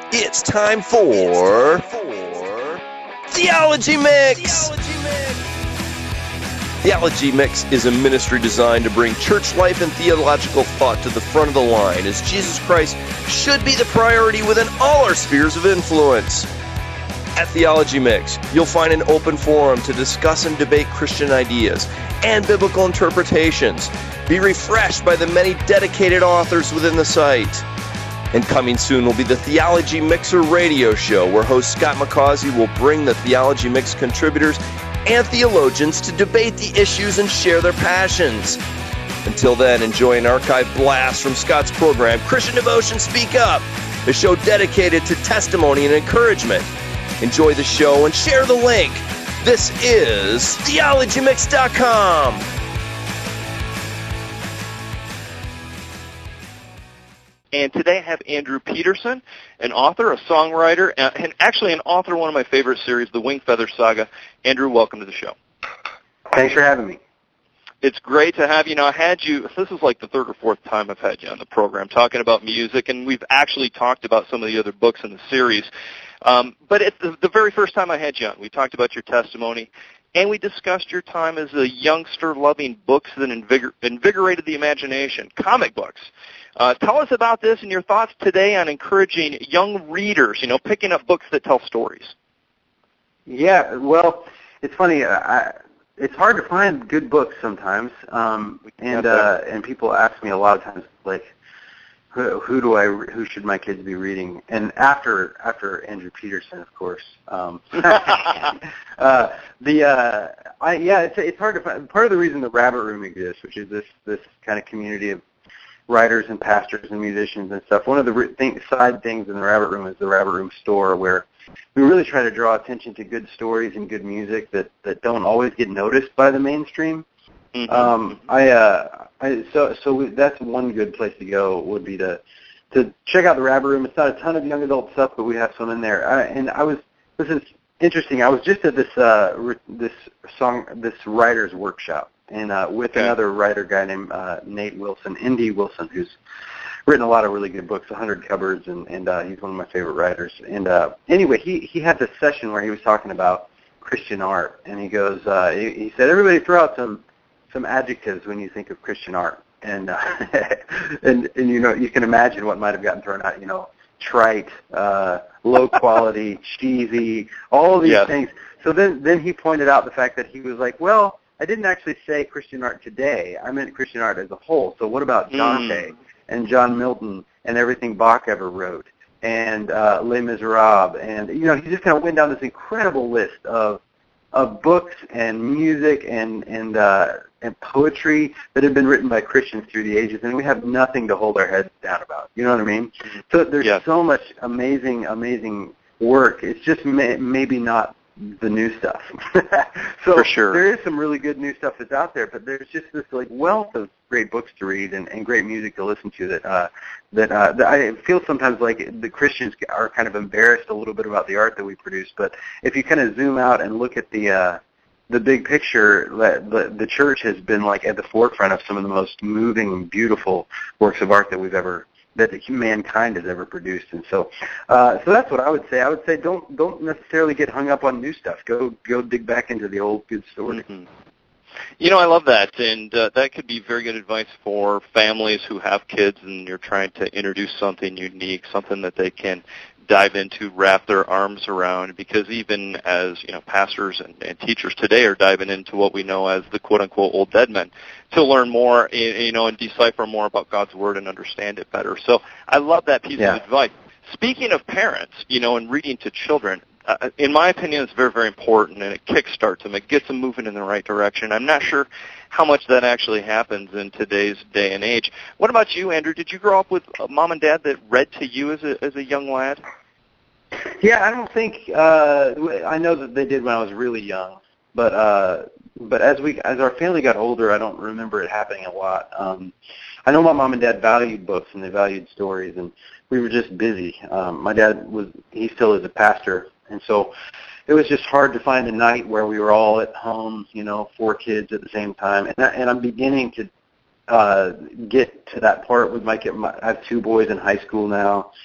It's time for Theology Mix! Theology Mix is a ministry designed to bring church life and theological thought to the front of the line, as Jesus Christ should be the priority within all our spheres of influence. At Theology Mix, you'll find an open forum to discuss and debate Christian ideas and biblical interpretations. Be refreshed by the many dedicated authors within the site. And coming soon will be the Theology Mixer radio show, where host Scott McCausey will bring the Theology Mix contributors and theologians to debate the issues and share their passions. Until then, enjoy an archive blast from Scott's program, Christian Devotion Speak Up, a show dedicated to testimony and encouragement. Enjoy the show and share the link. This is TheologyMix.com. And today I have Andrew Peterson, an author, a songwriter, and actually an author of one of my favorite series, The Wingfeather Saga. Andrew, welcome to the show. Thanks for having me. It's great to have you. Now, this is like the third or fourth time I've had you on the program talking about music, and we've actually talked about some of the other books in the series. But it's the very first time I had you on, we talked about your testimony, and we discussed your time as a youngster loving books that invigorated the imagination, comic books. Tell us about this and your thoughts today on encouraging young readers, picking up books that tell stories. Yeah, well, it's funny. It's hard to find good books sometimes, and people ask me a lot of times, like, who should my kids be reading? And after Andrew Peterson, of course. It's hard to find. Part of the reason the Rabbit Room exists, which is this kind of community of writers and pastors and musicians and stuff. One of the side things in the Rabbit Room is the Rabbit Room store, where we really try to draw attention to good stories and good music that don't always get noticed by the mainstream. Mm-hmm. So that's one good place to go, would be to check out the Rabbit Room. It's not a ton of young adult stuff, but we have some in there. This is interesting. I was just at this writer's workshop, and with another writer guy named Nate Wilson, Indy Wilson, who's written a lot of really good books, 100 Cupboards, and he's one of my favorite writers. And anyway, he had this session where he was talking about Christian art, and he goes, he said, everybody throw out some adjectives when you think of Christian art, and and you can imagine what might have gotten thrown out, trite, low quality, cheesy, all of these things. So then he pointed out the fact that he was like, well, I didn't actually say Christian art today. I meant Christian art as a whole. So what about Dante and John Milton and everything Bach ever wrote, and Les Miserables, and he just kind of went down this incredible list of books and music and poetry that have been written by Christians through the ages, and we have nothing to hold our heads down about. You know what I mean? So there's so much amazing work. It's just maybe not the new stuff. So for sure, there is some really good new stuff that's out there, but there's just this wealth of great books to read and great music to listen to that I feel sometimes like the Christians are kind of embarrassed a little bit about the art that we produce. But if you kind of zoom out and look at the big picture, the church has been at the forefront of some of the most moving and beautiful works of art that mankind has ever produced. And so that's what I would say. I would say don't necessarily get hung up on new stuff. Go dig back into the old good story. Mm-hmm. I love that, and that could be very good advice for families who have kids and you're trying to introduce something unique, something that they can dive into, wrap their arms around, because even as pastors and teachers today are diving into what we know as the quote-unquote old dead men to learn more, and decipher more about God's Word and understand it better. So I love that piece of advice. Speaking of parents, and reading to children, in my opinion, it's very, very important, and it kickstarts them. It gets them moving in the right direction. I'm not sure how much that actually happens in today's day and age. What about you, Andrew? Did you grow up with a mom and dad that read to you as a young lad? Yeah, I don't think I know that they did when I was really young, but as our family got older, I don't remember it happening a lot. I know my mom and dad valued books and they valued stories, and we were just busy. My dad he still is a pastor, and so it was just hard to find a night where we were all at home, 4 kids at the same time. And I'm beginning to get to that part with I have 2 boys in high school now,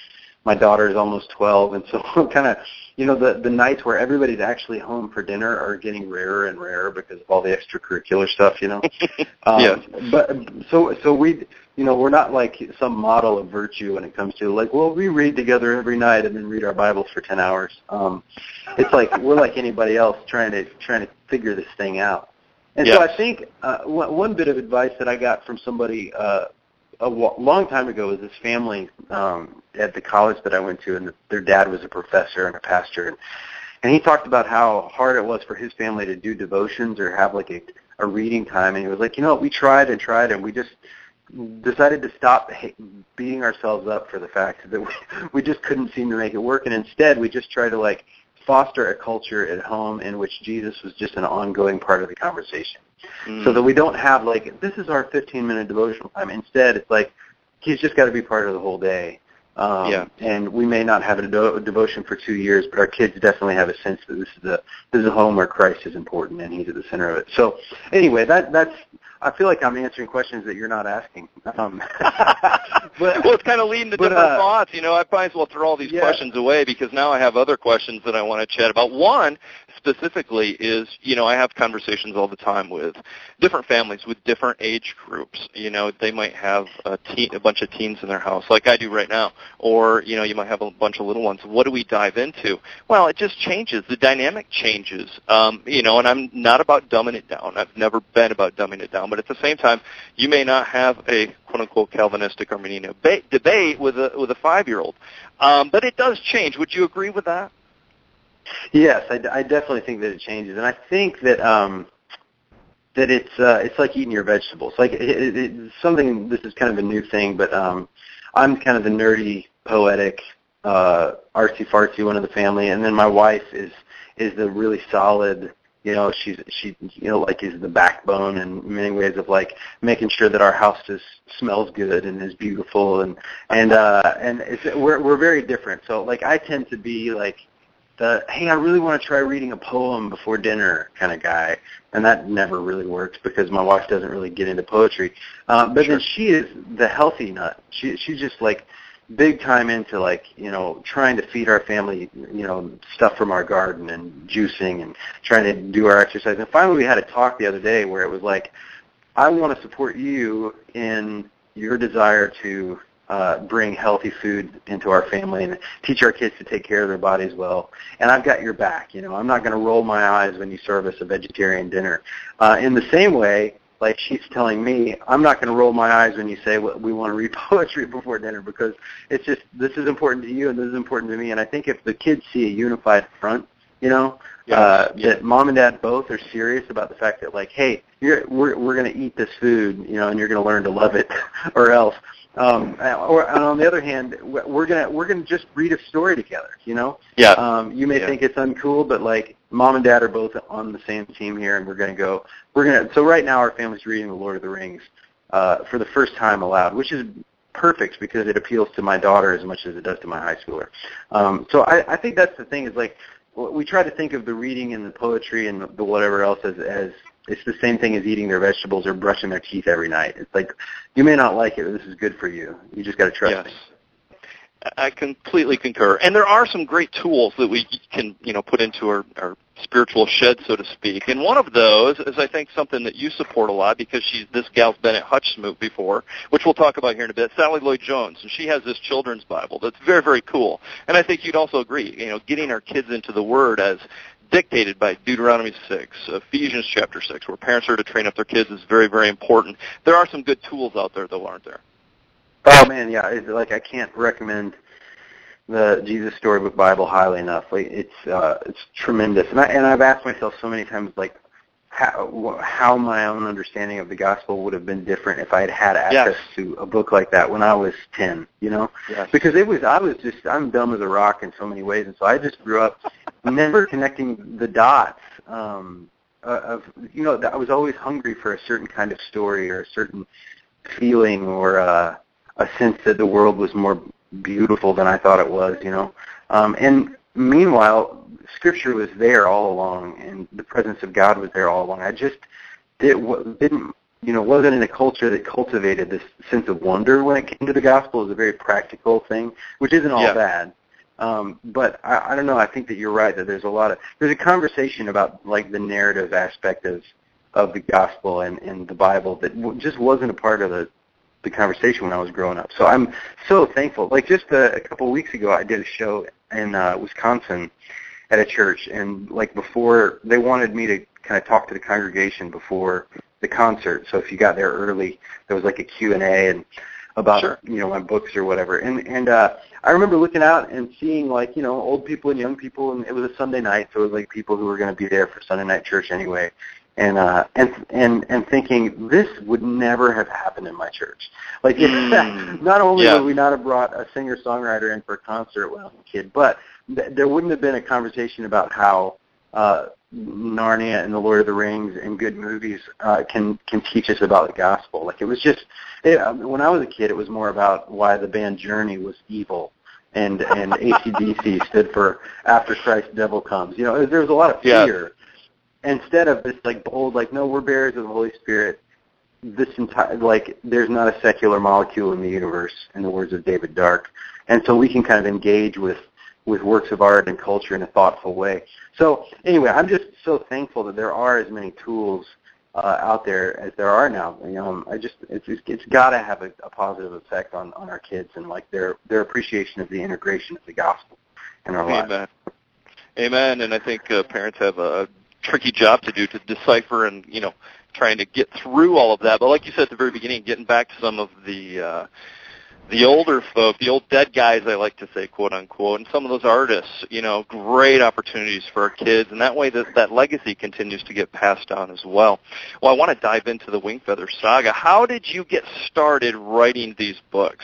my daughter is almost 12, and so kind of, the nights where everybody's actually home for dinner are getting rarer and rarer because of all the extracurricular stuff, Yes. But so we, we're not like some model of virtue when it comes to like, well, we read together every night and then read our Bibles for 10 hours. It's like we're like anybody else trying to figure this thing out. And Yes. so I think one bit of advice that I got from somebody a long time ago was this family at the college that I went to, and their dad was a professor and a pastor, and he talked about how hard it was for his family to do devotions or have like a reading time, and he was like, we tried and tried, and we just decided to stop beating ourselves up for the fact that we just couldn't seem to make it work, and instead we just try to like foster a culture at home in which Jesus was just an ongoing part of the conversation. So that we don't have like, this is our 15-minute devotional time. Instead, it's like, he's just got to be part of the whole day. And we may not have a devotion for 2 years, but our kids definitely have a sense that this is a home where Christ is important and he's at the center of it. So anyway, that's I feel like I'm answering questions that you're not asking. But, well, it's kind of leading to different thoughts. I might as well throw all these questions away because now I have other questions that I want to chat about. One specifically is, I have conversations all the time with different families with different age groups. They might have a bunch of teens in their house like I do right now. Or, you might have a bunch of little ones. What do we dive into? Well, it just changes. The dynamic changes. And I'm not about dumbing it down. I've never been about dumbing it down. But at the same time, you may not have a quote-unquote Calvinistic Arminian debate with a 5-year-old. But it does change. Would you agree with that? Yes, I definitely think that it changes. And I think that that it's like eating your vegetables. Like it's something, this is kind of a new thing, but I'm kind of the nerdy, poetic, artsy-fartsy one of the family, and then my wife is the really solid, she is the backbone in many ways of like making sure that our house just smells good and is beautiful, and we're very different. So like I tend to be like hey, I really want to try reading a poem before dinner kind of guy, and that never really works because my wife doesn't really get into poetry. But then she is the healthy nut. She's just like big time into like, trying to feed our family, stuff from our garden and juicing and trying to do our exercise. And finally we had a talk the other day where it was like, I want to support you in your desire to bring healthy food into our family and teach our kids to take care of their bodies well. And I've got your back. I'm not going to roll my eyes when you serve us a vegetarian dinner. In the same way, like she's telling me, I'm not going to roll my eyes when you say we want to read poetry before dinner because it's just, this is important to you and this is important to me. And I think if the kids see a unified front, that mom and dad both are serious about the fact that like, hey, we're going to eat this food, and you're going to learn to love it or else. And on the other hand, we're gonna just read a story together. You may think it's uncool, but like mom and dad are both on the same team here, and So right now our family's reading The Lord of the Rings for the first time aloud, which is perfect because it appeals to my daughter as much as it does to my high schooler. So I think that's the thing is like we try to think of the reading and the poetry and the whatever else as it's the same thing as eating their vegetables or brushing their teeth every night. It's like, you may not like it, but this is good for you. You just got to trust me. I completely concur. And there are some great tools that we can, put into our spiritual shed, so to speak. And one of those is, I think, something that you support a lot because this gal's been at Hutchsmoot before, which we'll talk about here in a bit, Sally Lloyd-Jones. And she has this children's Bible that's very, very cool. And I think you'd also agree, getting our kids into the Word as dictated by Deuteronomy 6, Ephesians chapter 6, where parents are to train up their kids is very, very important. There are some good tools out there, though, aren't there? Oh, man, yeah. I can't recommend the Jesus Storybook Bible highly enough. Like, it's tremendous. And I've asked myself so many times, like, how my own understanding of the gospel would have been different if I had had access to a book like that when I was 10, Yes. Because I'm dumb as a rock in so many ways, and so I just grew up never connecting the dots I was always hungry for a certain kind of story or a certain feeling or a sense that the world was more beautiful than I thought it was, And meanwhile, Scripture was there all along, and the presence of God was there all along. I just didn't wasn't in a culture that cultivated this sense of wonder when it came to the gospel. It was a very practical thing, which isn't all bad. But I don't know. I think that you're right that there's a conversation about like the narrative aspect of the gospel and the Bible that just wasn't a part of the conversation when I was growing up. So I'm so thankful. Like just a couple of weeks ago, I did a show in Wisconsin at a church, and like before, they wanted me to kind of talk to the congregation before the concert. So if you got there early, there was like a Q&A and about my books or whatever. And I remember looking out and seeing like old people and young people, and it was a Sunday night, so it was like people who were going to be there for Sunday night church anyway. And thinking this would never have happened in my church. Like not only would we not have brought a singer-songwriter in for a concert when I was a kid, but there wouldn't have been a conversation about how Narnia and the Lord of the Rings and good movies can teach us about the gospel. Like it was just when I was a kid, it was more about why the band Journey was evil. And AC/DC stood for After Christ, Devil Comes. There was a lot of fear. Instead of this like bold, like, no, we're bearers of the Holy Spirit. This entire there's not a secular molecule in the universe, in the words of David Dark, and so we can kind of engage with works of art and culture in a thoughtful way. So anyway, I'm just so thankful that there are as many tools out there as there are now. It's got to have a positive effect on our kids and like their appreciation of the integration of the gospel in our lives. Amen. And I think parents have a tricky job to do to decipher and trying to get through all of that. But like you said at the very beginning, getting back to some of the older folk, the old dead guys, I like to say, quote unquote, and some of those artists, great opportunities for our kids, and that way that legacy continues to get passed on as well. Well, I want to dive into the Wingfeather Saga. How did you get started writing these books?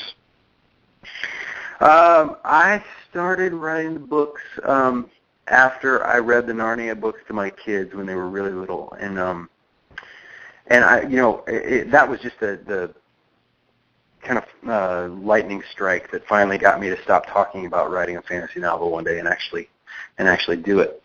I started writing the books after I read the Narnia books to my kids when they were really little, and I, that was just the kind of lightning strike that finally got me to stop talking about writing a fantasy novel one day and actually do it.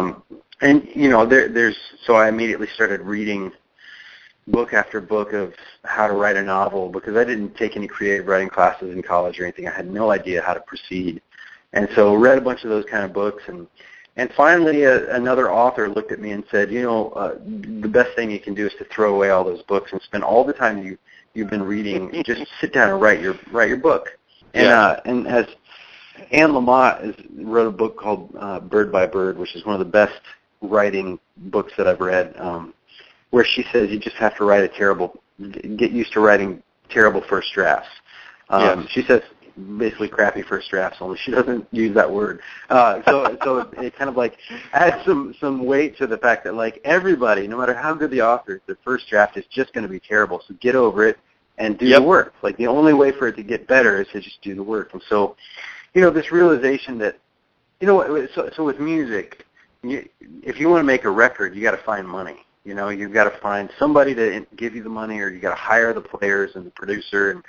So I immediately started reading book after book of how to write a novel because I didn't take any creative writing classes in college or anything. I had no idea how to proceed. And so read a bunch of those kind of books, and finally another author looked at me and said, the best thing you can do is to throw away all those books and spend all the time you've been reading, just sit down and write your book. And as Anne Lamott wrote a book called Bird by Bird, which is one of the best writing books that I've read, where she says you just have to get used to writing terrible first drafts. She says basically crappy first drafts, only she doesn't use that word. So it kind of like adds some weight to the fact that like everybody, no matter how good the author is, the first draft is just going to be terrible. So get over it and do the work. Like the only way for it to get better is to just do the work. And so, this realization that, so with music, if you want to make a record, you got to find money. You've got to find somebody to give you the money, or you got to hire the players and the producer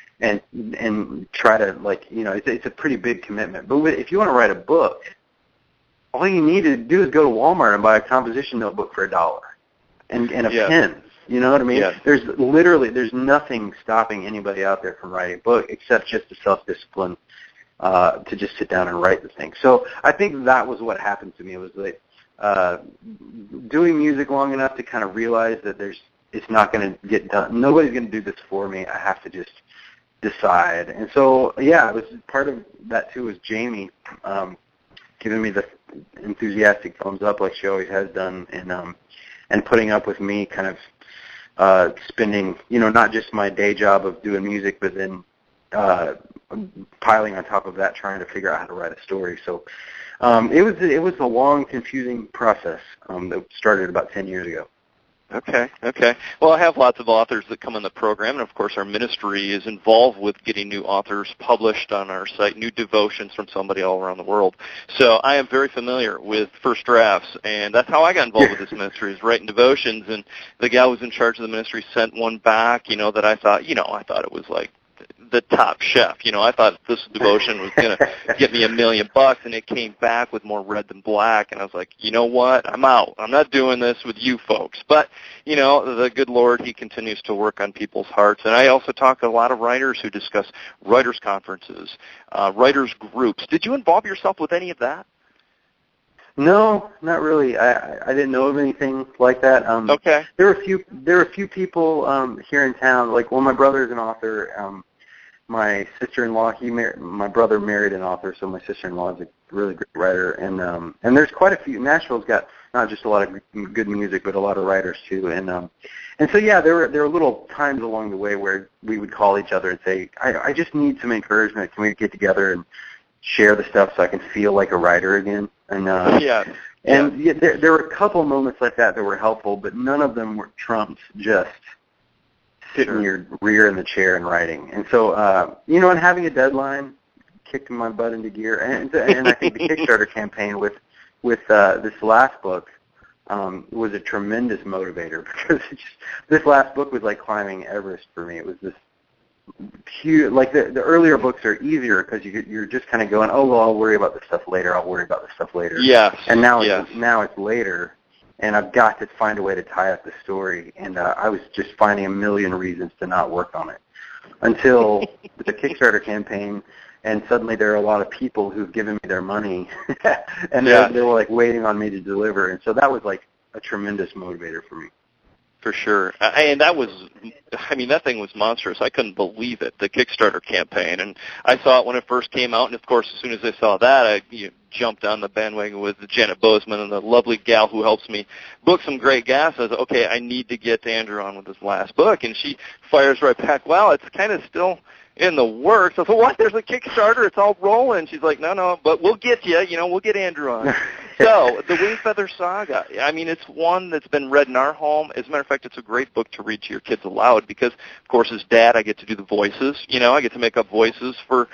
and try to it's a pretty big commitment. But if you want to write a book, all you need to do is go to Walmart and buy a composition notebook for $1 and a pen. You know what I mean? Yeah. There's nothing stopping anybody out there from writing a book except just the self-discipline to just sit down and write the thing. So I think that was what happened to me. It was like doing music long enough to kind of realize that it's not going to get done. Nobody's going to do this for me. I have to just decide. And so, it was part of that too was Jamie giving me the enthusiastic thumbs up like she always has done, and putting up with me kind of spending, not just my day job of doing music, but then piling on top of that trying to figure out how to write a story. So it was a long, confusing process that started about 10 years ago. Okay. Well, I have lots of authors that come on the program, and of course our ministry is involved with getting new authors published on our site, new devotions from somebody all around the world. So I am very familiar with first drafts, and that's how I got involved with this ministry, is writing devotions, and the gal who was in charge of the ministry sent one back, that I thought it was like the Top Chef. You know, I thought this devotion was going to get me $1 million, and it came back with more red than black, and I was like, you know what? I'm out. I'm not doing this with you folks. But, you know, the good Lord, he continues to work on people's hearts. And I also talk to a lot of writers who discuss writers' conferences, writers' groups. Did you involve yourself with any of that? No, not really. I didn't know of anything like that. Okay. There were a few people here in town. Like, well, my brother's an author. My sister-in-law, my brother married an author, so my sister-in-law is a really great writer. And there's quite a few. Nashville's got not just a lot of good music, but a lot of writers too. And so yeah, there were little times along the way where we would call each other and say, I just need some encouragement. Can we get together and share the stuff so I can feel like a writer again? And there were a couple moments like that were helpful, but none of them were trumps just sitting your rear in the chair and writing. And so, you know, and having a deadline kicked my butt into gear. And I think the Kickstarter campaign with this last book was a tremendous motivator, because this last book was like climbing Everest for me. It was this huge, like the earlier books are easier because you're just kind of going, oh, well, I'll worry about this stuff later. Yes. And now it's later, and I've got to find a way to tie up the story. And I was just finding a million reasons to not work on it until the Kickstarter campaign, and suddenly there are a lot of people who've given me their money, and they were like waiting on me to deliver. And so that was like a tremendous motivator for me. For sure. And that thing was monstrous. I couldn't believe it, the Kickstarter campaign. And I saw it when it first came out, and of course, as soon as I saw that, I jumped on the bandwagon with Janet Bozeman and the lovely gal who helps me book some great guests. I was, okay, I need to get Andrew on with this last book. And she fires right back, well, it's kind of still in the works. I thought, what? There's a Kickstarter. It's all rolling. She's like, no, but we'll get you. We'll get Andrew on. So, the Wingfeather Saga, I mean, it's one that's been read in our home. As a matter of fact, it's a great book to read to your kids aloud because, of course, as dad, I get to do the voices. I get to make up voices for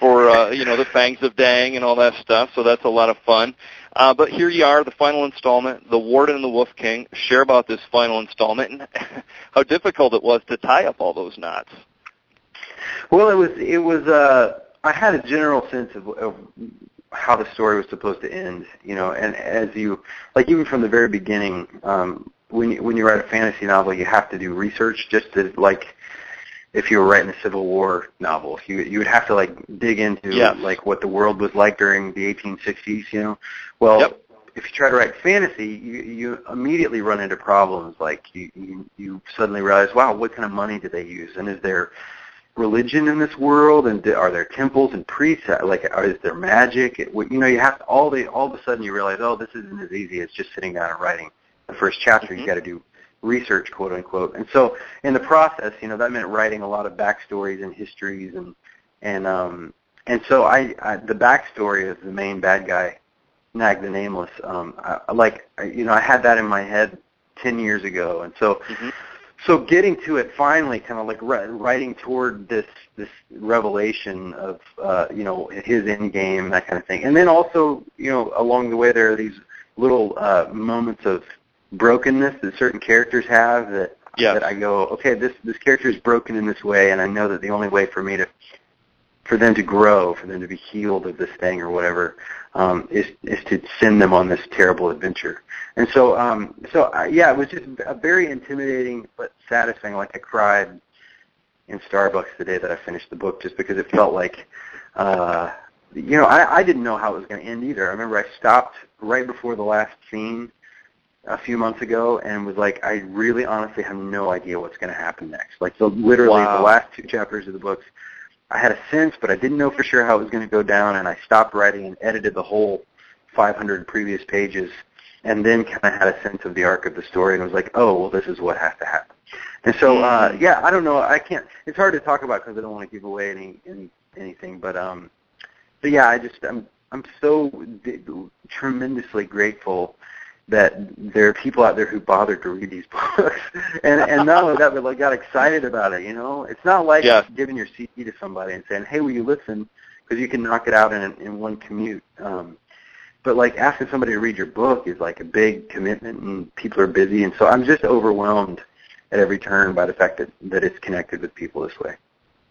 the Fangs of Dang and all that stuff, so that's a lot of fun. But here you are, the final installment, The Warden and the Wolf King. Share about this final installment and how difficult it was to tie up all those knots. Well, it was. I had a general sense of how the story was supposed to end, and as you, like, even from the very beginning, when you write a fantasy novel, you have to do research, just as, like, if you were writing a Civil War novel, you would have to, like, dig into, like, what the world was like during the 1860s, Well, if you try to write fantasy, you immediately run into problems, like, you suddenly realize, wow, what kind of money do they use, and is there religion in this world, and are there temples and priests? Like, is there magic? You have to, all of a sudden you realize, oh, this isn't as easy as just sitting down and writing the first chapter. You got to do research, quote unquote. And so in the process, that meant writing a lot of backstories and histories, and so I the backstory of the main bad guy, Nag the Nameless. I had that in my head 10 years ago, and so. So getting to it finally, kind of like writing toward this revelation of his end game, that kind of thing, and then also along the way there are these little moments of brokenness that certain characters have that I go, okay, this character is broken in this way, and I know that the only way for them to grow, for them to be healed of this thing or whatever, is to send them on this terrible adventure. And so, it was just a very intimidating but satisfying. Like, I cried in Starbucks the day that I finished the book, just because it felt like, I didn't know how it was going to end either. I remember I stopped right before the last scene a few months ago and was like, I really honestly have no idea what's going to happen next. Like, literally the last 2 chapters of the books, I had a sense, but I didn't know for sure how it was going to go down, and I stopped writing and edited the whole 500 previous pages, and then kind of had a sense of the arc of the story, and was like, oh, well, this is what has to happen. And so, I don't know, I can't, it's hard to talk about because I don't want to give away anything, but yeah, I'm so tremendously grateful that there are people out there who bothered to read these books, and not only that, but like got excited about it. It's not like giving your CD to somebody and saying, "Hey, will you listen?" Because you can knock it out in one commute. But like asking somebody to read your book is like a big commitment, and people are busy, and so I'm just overwhelmed at every turn by the fact that it's connected with people this way.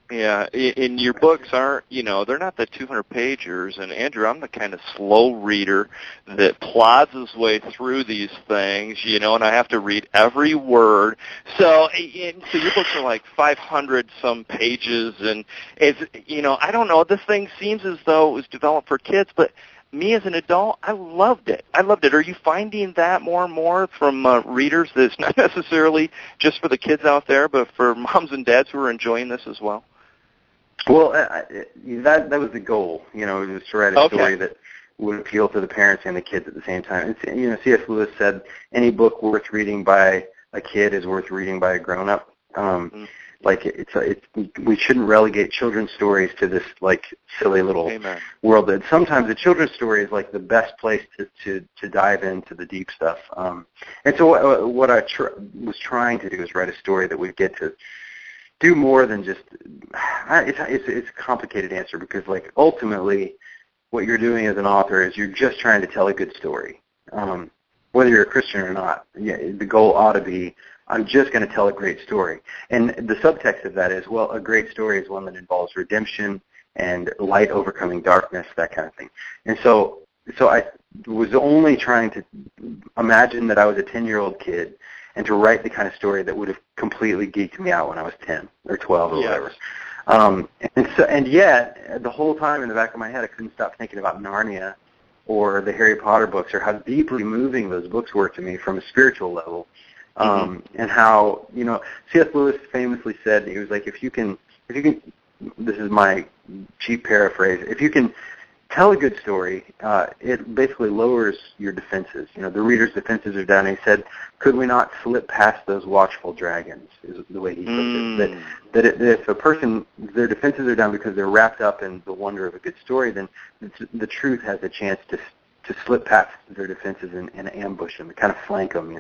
Yeah, and your books aren't, they're not the 200-pagers. And Andrew, I'm the kind of slow reader that plods his way through these things, and I have to read every word. So your books are like 500-some pages, and it's, I don't know, this thing seems as though it was developed for kids, but me as an adult, I loved it. Are you finding that more and more from readers that it's not necessarily just for the kids out there, but for moms and dads who are enjoying this as well? Well, that was the goal. It was to write a story that would appeal to the parents and the kids at the same time. It's, C.S. Lewis said any book worth reading by a kid is worth reading by a grown-up. Like we shouldn't relegate children's stories to this like silly little world. That sometimes a children's story is like the best place to dive into the deep stuff. And so what I was trying to do is write a story that would get to do more than just. It's a complicated answer because like ultimately, what you're doing as an author is you're just trying to tell a good story. Whether you're a Christian or not, the goal ought to be, I'm just going to tell a great story. And the subtext of that is, well, a great story is one that involves redemption and light overcoming darkness, that kind of thing. And so I was only trying to imagine that I was a 10-year-old kid and to write the kind of story that would have completely geeked me out when I was 10 or 12 or whatever. And yet, the whole time in the back of my head, I couldn't stop thinking about Narnia or the Harry Potter books, or how deeply moving those books were to me from a spiritual level. And how, C.S. Lewis famously said, he was like, if you can, this is my cheap paraphrase, if you can tell a good story, it basically lowers your defenses. The reader's defenses are down. And he said, could we not slip past those watchful dragons, is the way he put it. That if a person, their defenses are down because they're wrapped up in the wonder of a good story, then the truth has a chance to slip past their defenses and ambush them, kind of flank them,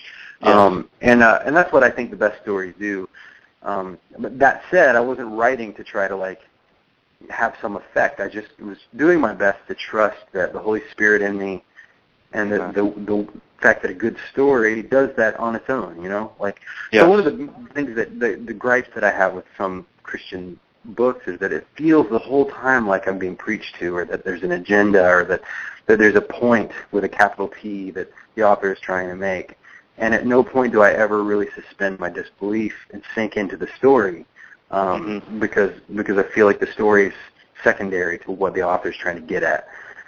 And that's what I think the best stories do. But that said, I wasn't writing to try to have some effect. I just was doing my best to trust that the Holy Spirit in me, and the fact that a good story does that on its own. So one of the things that the gripes that I have with some Christian books is that it feels the whole time like I'm being preached to, or that there's an agenda, or that there's a point with a capital P that the author is trying to make. And at no point do I ever really suspend my disbelief and sink into the story, because I feel like the story is secondary to what the author is trying to get at.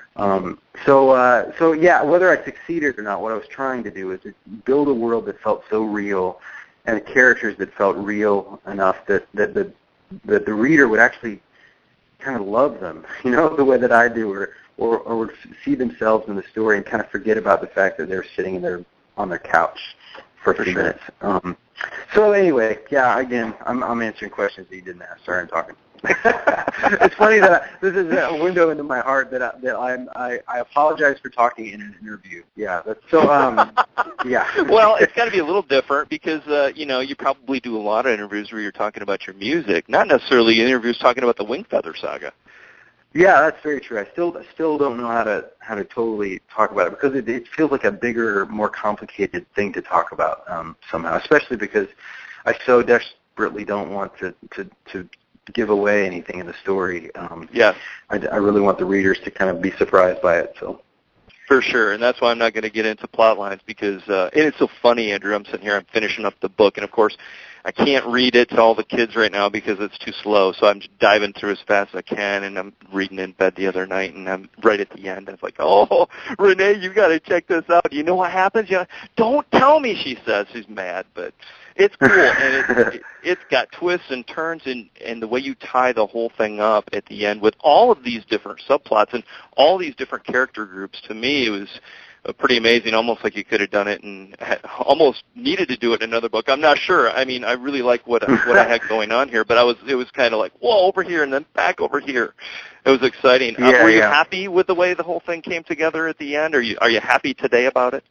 So whether I succeeded or not, what I was trying to do is to build a world that felt so real, and the characters that felt real enough that the reader would actually kind of love them, the way that I do, or would see themselves in the story and kind of forget about the fact that they're sitting on their couch for a few minutes. So anyway, again, I'm answering questions that you didn't ask. Sorry, I'm talking. It's funny that this is a window into my heart that I apologize for talking in an interview. Yeah, that's so. Yeah. Well, it's got to be a little different because you probably do a lot of interviews where you're talking about your music, not necessarily interviews talking about the Wingfeather saga. Yeah, that's very true. I still don't know how to totally talk about it because it feels like a bigger, more complicated thing to talk about somehow, especially because I so desperately don't want to give away anything in the story. Yes. I really want the readers to kind of be surprised by it. So. For sure, and that's why I'm not going to get into plot lines because and it's so funny, Andrew. I'm sitting here, I'm finishing up the book, and of course, I can't read it to all the kids right now because it's too slow. So I'm just diving through as fast as I can, and I'm reading in bed the other night, and I'm right at the end. I was like, "Oh, Renee, you got to check this out. You know what happens? Don't tell me," she says. She's mad, but it's cool, and it's got twists and turns, and the way you tie the whole thing up at the end with all of these different subplots and all these different character groups. To me, it was pretty amazing, almost like you could have done it and almost needed to do it in another book. I'm not sure. I mean, I really like what I had going on here, but it was kind of like, whoa, over here and then back over here. It was exciting. Were you happy with the way the whole thing came together at the end? Are you happy today about it?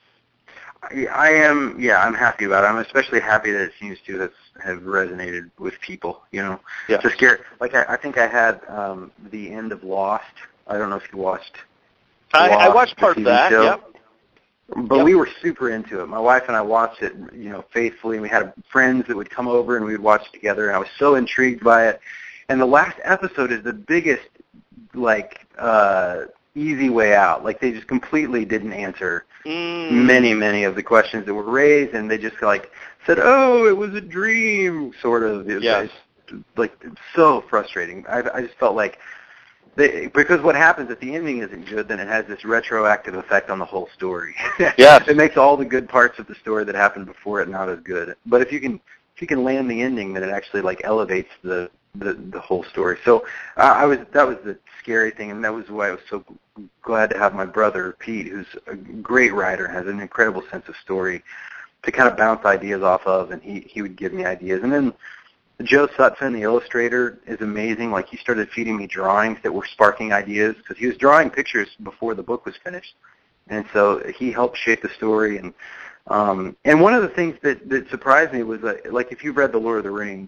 I am. Yeah, I'm happy about it. I'm especially happy that it seems to have resonated with people. Yeah. To scare. Like I think I had the end of Lost. I don't know if you watched. I watched part of that. Yep. But we were super into it. My wife and I watched it, faithfully. And we had friends that would come over and we would watch it together. And I was so intrigued by it. And the last episode is the biggest, easy way out. Like, they just completely didn't answer many of the questions that were raised, and they just said, "Oh, it was a dream," sort of. Yes. It's so frustrating. I just felt like because what happens if the ending isn't good, then it has this retroactive effect on the whole story. Yes. It makes all the good parts of the story that happened before it not as good. But if you can land the ending, then it actually elevates the whole story. So that was the scary thing, and that was why I was so glad to have my brother Pete, who's a great writer, has an incredible sense of story, to kind of bounce ideas off of, and he would give me ideas. And then Joe Sutphin, the illustrator, is amazing. He started feeding me drawings that were sparking ideas, because he was drawing pictures before the book was finished, and so he helped shape the story. And one of the things that surprised me was if you've read The Lord of the Rings,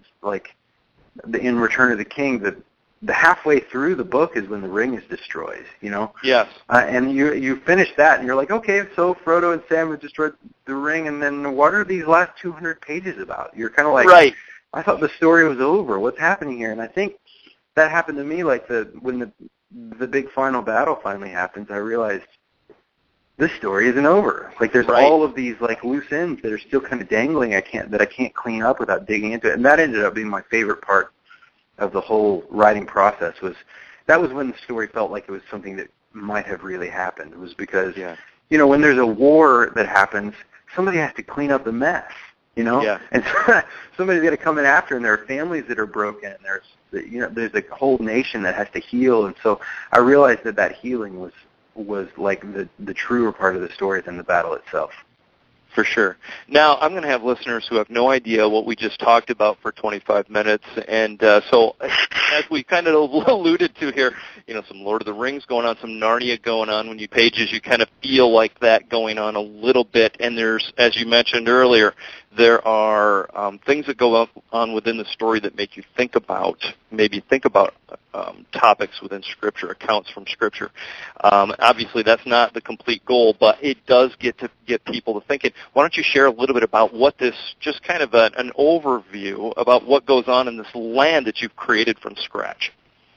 in Return of the King, the halfway through the book is when the ring is destroyed, Yes. And you finish that, and you're like, okay, so Frodo and Sam have destroyed the ring, and then what are these last 200 pages about? You're kind of like, right. I thought the story was over. What's happening here? And I think that happened to me, when the big final battle finally happens, I realized this story isn't over. There's all of these loose ends that are still kind of dangling. I can't clean up without digging into it. And that ended up being my favorite part of the whole writing process. That was when the story felt like it was something that might have really happened. It was because when there's a war that happens, somebody has to clean up the mess. Yeah. And so somebody's got to come in after, and there are families that are broken, and there's a whole nation that has to heal. And so I realized that healing was the truer part of the story than the battle itself. For sure. Now, I'm going to have listeners who have no idea what we just talked about for 25 minutes, and so as we kind of alluded to here, some Lord of the Rings going on, some Narnia going on. When you pages, you kind of feel like that going on a little bit, and there's, as you mentioned earlier, there are things that go on within the story that make you think about topics within Scripture, accounts from Scripture. Obviously, that's not the complete goal, but it does get people to thinking. Why don't you share a little bit about what this, just kind of an overview about what goes on in this land that you've created from scratch?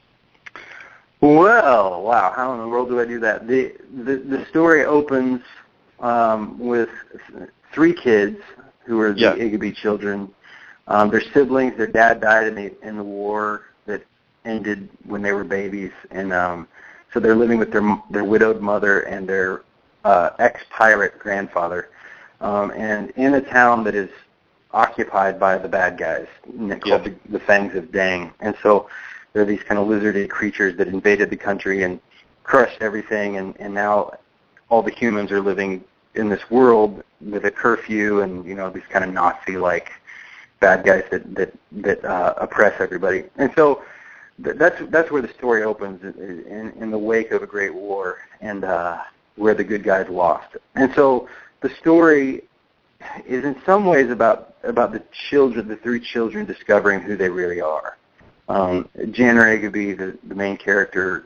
Well, wow, how in the world do I do that? The story opens with 3 kids who are the Igby children. They're siblings. Their dad died in the war that ended when they were babies, and so they're living with their widowed mother and their ex-pirate grandfather, and in a town that is occupied by the bad guys called the Fangs of Dang. And so there are these kind of lizardy creatures that invaded the country and crushed everything, and now all the humans are living in this world with a curfew and these kind of Nazi-like bad guys that oppress everybody. And so that's where the story opens, in the wake of a great war, and where the good guys lost. And so the story is in some ways about the 3 children discovering who they really are. Janner Egeby, the main character,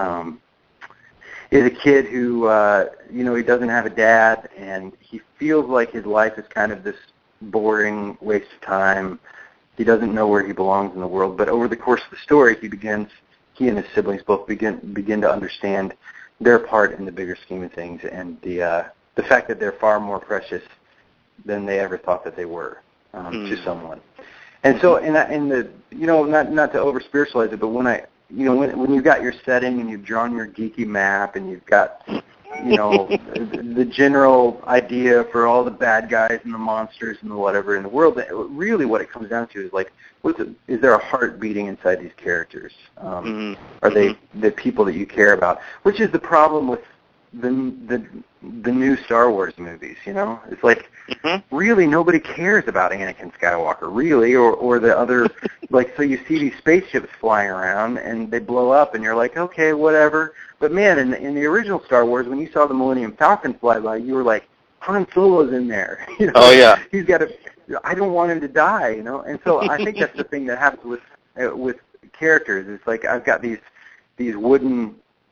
is a kid who, he doesn't have a dad, and he feels like his life is kind of this boring waste of time. He doesn't know where he belongs in the world. But over the course of the story, he and his siblings both begin to understand their part in the bigger scheme of things, and the fact that they're far more precious than they ever thought that they were to someone. And so, not to over spiritualize it, but when you've got your setting and you've drawn your geeky map and you've got, the general idea for all the bad guys and the monsters and the whatever in the world, really what it comes down to is is there a heart beating inside these characters? Are they the people that you care about? Which is the problem with the new Star Wars movies, It's really nobody cares about Anakin Skywalker, really, or the other, so you see these spaceships flying around and they blow up and you're like, okay, whatever. But man, in the original Star Wars, when you saw the Millennium Falcon fly by, you were like, Han Solo's in there. Oh yeah. He's got I don't want him to die, And so I think that's the thing that happens with characters. It's like I've got these wooden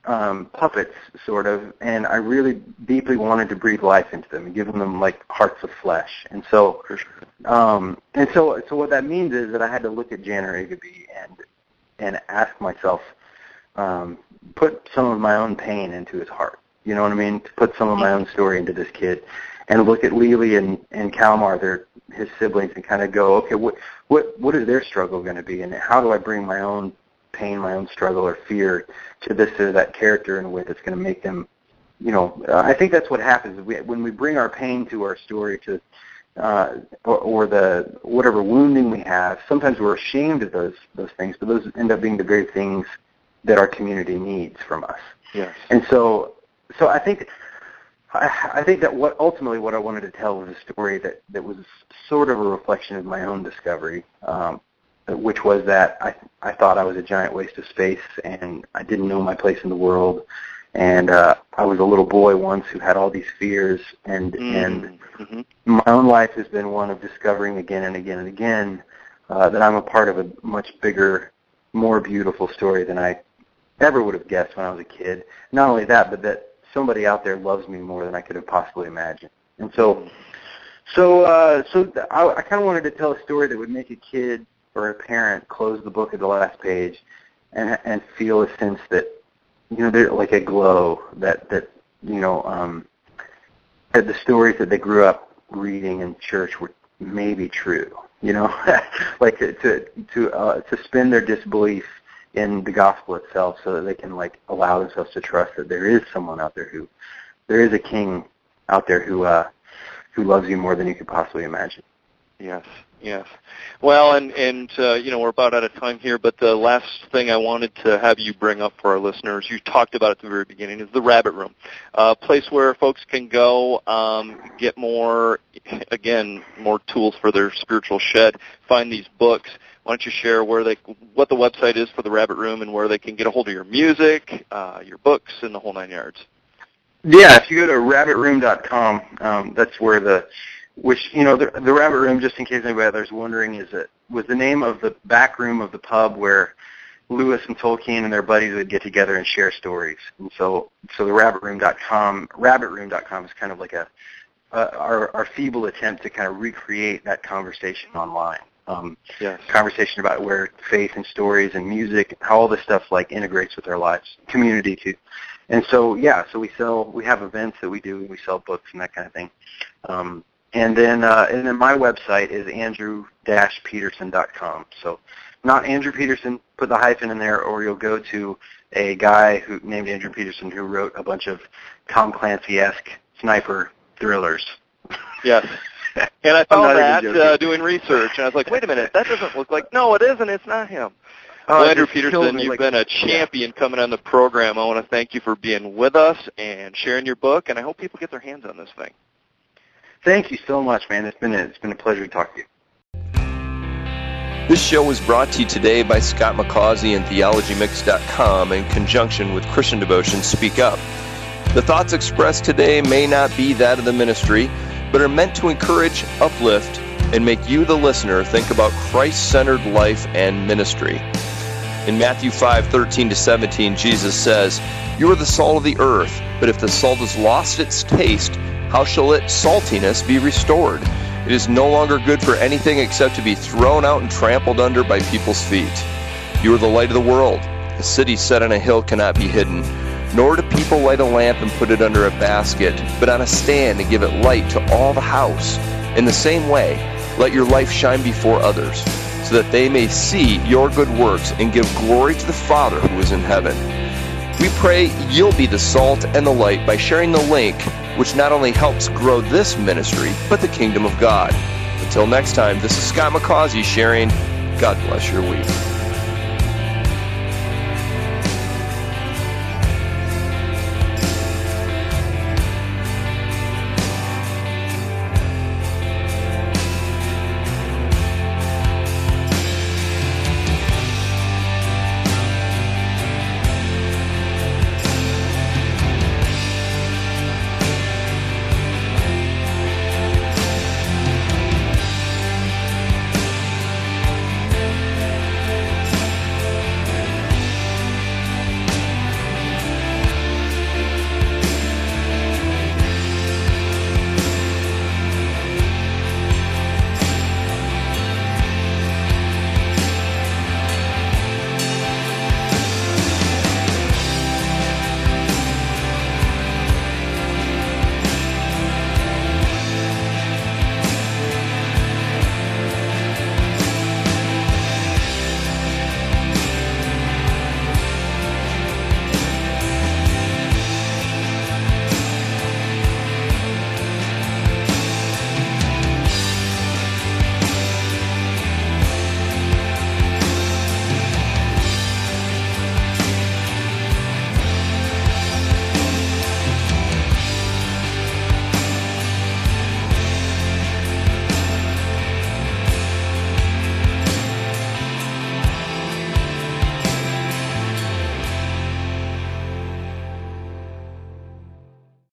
puppets, sort of, and I really deeply wanted to breathe life into them and give them like hearts of flesh. And so, so what that means is that I had to look at Janner Igby and ask myself, put some of my own pain into his heart. You know what I mean? To put some of my own story into this kid, and look at Lily and Kalmar, his siblings, and kind of go, okay, what is their struggle going to be, and how do I bring my own pain, my own struggle or fear to this or that character in a way that's going to make them, I think that's what happens when we bring our pain to our story, to or the whatever wounding we have. Sometimes we're ashamed of those things, but those end up being the very things that our community needs from us. Yes. And so I think that what I wanted to tell was a story that was sort of a reflection of my own discovery, which was that I thought I was a giant waste of space, and I didn't know my place in the world, and I was a little boy once who had all these fears, and my own life has been one of discovering again and again and again that I'm a part of a much bigger, more beautiful story than I ever would have guessed when I was a kid. Not only that, but that somebody out there loves me more than I could have possibly imagined. And so I kind of wanted to tell a story that would make a kid or a parent close the book at the last page and feel a sense that, they're like a glow that the stories that they grew up reading in church were maybe true, like to spend their disbelief in the gospel itself so that they can allow themselves to trust that there is someone out there there is a king out there who loves you more than you could possibly imagine. Yes. Well, and we're about out of time here, but the last thing I wanted to have you bring up for our listeners, you talked about at the very beginning, is the Rabbit Room, a place where folks can go, get more tools for their spiritual shed, find these books. Why don't you share what the website is for the Rabbit Room and where they can get a hold of your music, your books, and the whole nine yards? Yeah, if you go to rabbitroom.com, that's where the Rabbit Room, just in case anybody there's wondering, was the name of the back room of the pub where Lewis and Tolkien and their buddies would get together and share stories. And so the rabbitroom.com is kind of like our feeble attempt to kind of recreate that conversation online. Yes. Conversation about where faith and stories and music, how all this stuff integrates with our lives, community too. And so we have events that we do, and we sell books and that kind of thing. And then my website is andrew-peterson.com. So not Andrew Peterson, put the hyphen in there, or you'll go to a guy named Andrew Peterson who wrote a bunch of Tom Clancy-esque sniper thrillers. Yes. And I found that doing research, and I was like, wait a minute, that doesn't look like, no, it isn't, it's not him. Well, Andrew Peterson, you've been a champion coming on the program. I want to thank you for being with us and sharing your book, and I hope people get their hands on this thing. Thank you so much, man. It's been a pleasure to talk to you. This show was brought to you today by Scott McCausey and TheologyMix.com in conjunction with Christian Devotion Speak Up. The thoughts expressed today may not be that of the ministry, but are meant to encourage, uplift, and make you, the listener, think about Christ-centered life and ministry. In Matthew 5:13-17, Jesus says, "You are the salt of the earth, but if the salt has lost its taste, how shall its saltiness be restored? It is no longer good for anything except to be thrown out and trampled under by people's feet. You are the light of the world. A city set on a hill cannot be hidden. Nor do people light a lamp and put it under a basket, but on a stand and give it light to all the house. In the same way, let your life shine before others, so that they may see your good works and give glory to the Father who is in heaven." We pray you'll be the salt and the light by sharing the link, which not only helps grow this ministry, but the kingdom of God. Until next time, this is Scott McCausey sharing. God bless your week.